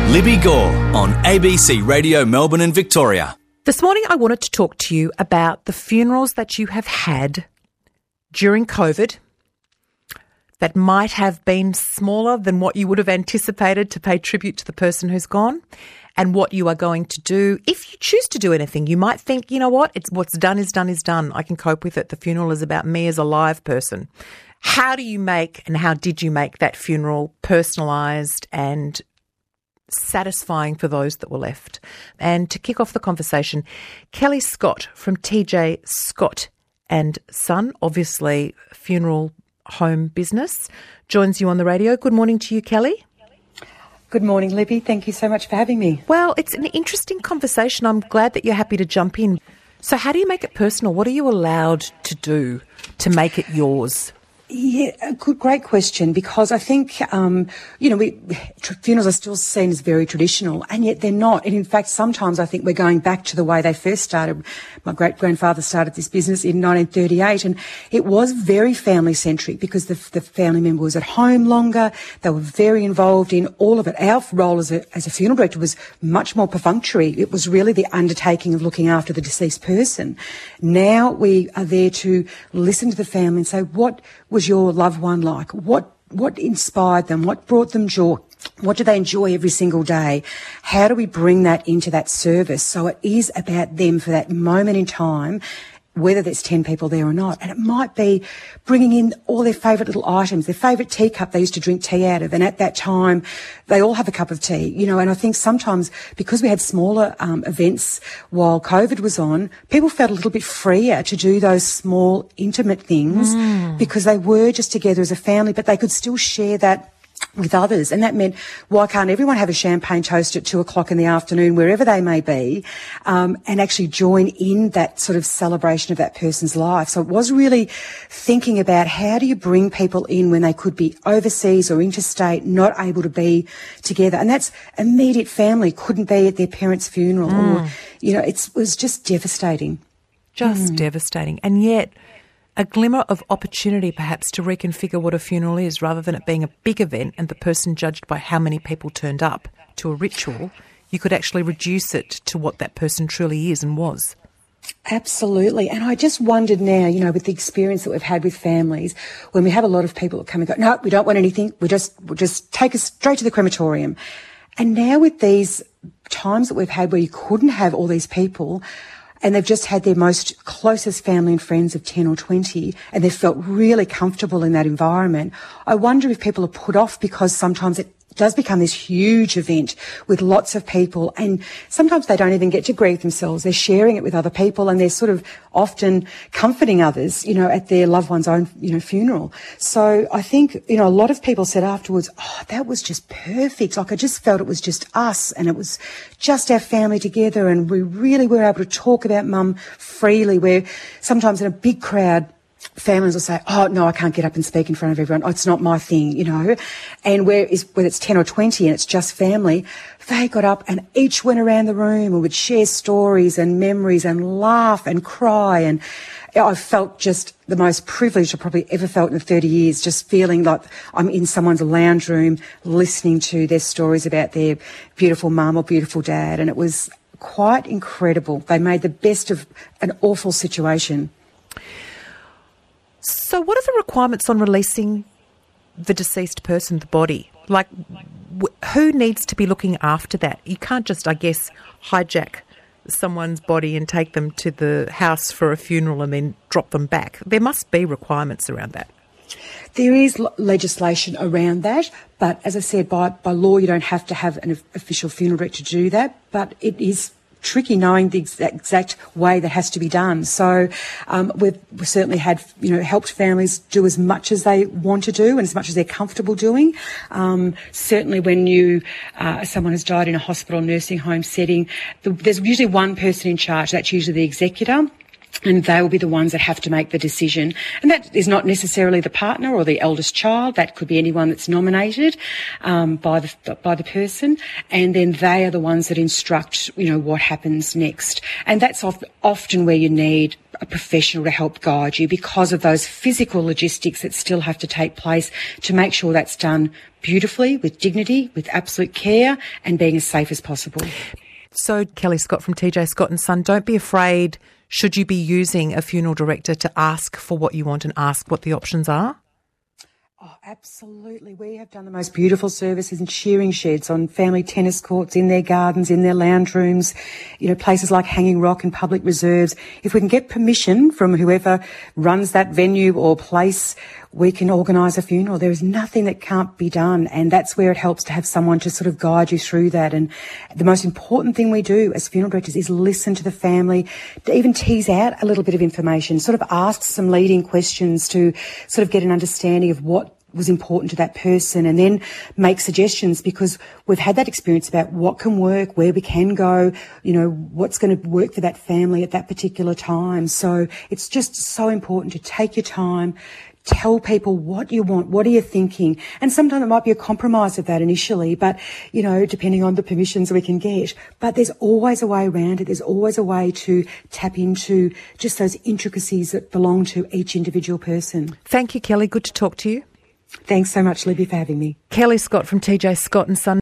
Libby Gore on ABC Radio Melbourne and Victoria. This morning I wanted to talk to you about the funerals that you have had during COVID that might have been smaller than what you would have anticipated to pay tribute to the person who's gone, and what you are going to do if you choose to do anything. You might think, you know what, it's what's done is done is done. I can cope with it. The funeral is about me as a live person. How do you make and how did you make that funeral personalised and satisfying for those that were left? And to kick off the conversation, Kelly Scott from TJ Scott and Son, obviously funeral home business, joins you on the radio. Good morning to you, Kelly. Good morning, Libby. Thank you so much for having me. Well, it's an interesting conversation. I'm glad that you're happy to jump in. So how do you make it personal? What are you allowed to do to make it yours? Yeah, great question, because I think, funerals are still seen as very traditional, and yet they're not. And in fact, sometimes I think we're going back to the way they first started. My great-grandfather started this business in 1938, and it was very family-centric because the family member was at home longer. They were very involved in all of it. Our role as a funeral director was much more perfunctory. It was really the undertaking of looking after the deceased person. Now we are there to listen to the family and say, what was your loved one like? What inspired them? What brought them joy? What do they enjoy every single day? How do we bring that into that service so it is about them for that moment in time, whether there's 10 people there or not? And it might be bringing in all their favourite little items, their favourite teacup they used to drink tea out of, and at that time they all have a cup of tea, and I think sometimes because we had smaller events while COVID was on, people felt a little bit freer to do those small intimate things because they were just together as a family, but they could still share that with others. And that meant, why can't everyone have a champagne toast at 2:00 in the afternoon, wherever they may be, and actually join in that sort of celebration of that person's life? So it was really thinking about how do you bring people in when they could be overseas or interstate, not able to be together. And that's immediate family, couldn't be at their parents' funeral or, it was just devastating. Just devastating. And yet a glimmer of opportunity perhaps to reconfigure what a funeral is, rather than it being a big event and the person judged by how many people turned up to a ritual. You could actually reduce it to what that person truly is and was. Absolutely. And I just wondered now, with the experience that we've had with families, when we have a lot of people that come and go, no, we don't want anything, we'll just take us straight to the crematorium. And now with these times that we've had where you couldn't have all these people, and they've just had their most closest family and friends of 10 or 20, and they've felt really comfortable in that environment. I wonder if people are put off because sometimes it does become this huge event with lots of people, and sometimes they don't even get to grieve themselves. They're sharing it with other people, and they're sort of often comforting others, at their loved one's own, funeral. So I think, a lot of people said afterwards, oh, that was just perfect. Like, I just felt it was just us, and it was just our family together, and we really were able to talk about Mum freely, where sometimes in a big crowd, families will say, oh, no, I can't get up and speak in front of everyone. Oh, it's not my thing, And whether it's 10 or 20 and it's just family, they got up and each went around the room and would share stories and memories and laugh and cry. And I felt just the most privileged I probably ever felt in 30 years, just feeling like I'm in someone's lounge room listening to their stories about their beautiful mum or beautiful dad. And it was quite incredible. They made the best of an awful situation. So what are the requirements on releasing the deceased person, the body? Like, who needs to be looking after that? You can't just, I guess, hijack someone's body and take them to the house for a funeral and then drop them back. There must be requirements around that. There is legislation around that, but as I said, by law you don't have to have an official funeral director to do that, but it is tricky knowing the exact way that has to be done. So we've certainly had, helped families do as much as they want to do and as much as they're comfortable doing. Certainly when someone has died in a hospital nursing home setting, there's usually one person in charge. That's usually the executor. And they will be the ones that have to make the decision. And that is not necessarily the partner or the eldest child. That could be anyone that's nominated by the person. And then they are the ones that instruct, what happens next. And that's often where you need a professional to help guide you because of those physical logistics that still have to take place to make sure that's done beautifully, with dignity, with absolute care, and being as safe as possible. So, Kelly Scott from TJ Scott & Son, don't be afraid, should you be using a funeral director, to ask for what you want and ask what the options are? Oh, absolutely. We have done the most beautiful services in shearing sheds, on family tennis courts, in their gardens, in their lounge rooms, places like Hanging Rock and public reserves. If we can get permission from whoever runs that venue or place, we can organise a funeral. There is nothing that can't be done, and that's where it helps to have someone to sort of guide you through that. And the most important thing we do as funeral directors is listen to the family, to even tease out a little bit of information, sort of ask some leading questions to sort of get an understanding of what was important to that person, and then make suggestions, because we've had that experience about what can work, where we can go, what's going to work for that family at that particular time. So it's just so important to take your time, tell people what you want, what are you thinking, and sometimes it might be a compromise of that initially, but, depending on the permissions we can get. But there's always a way around it. There's always a way to tap into just those intricacies that belong to each individual person. Thank you, Kelly. Good to talk to you. Thanks so much, Libby, for having me. Kelly Scott from TJ Scott & Son.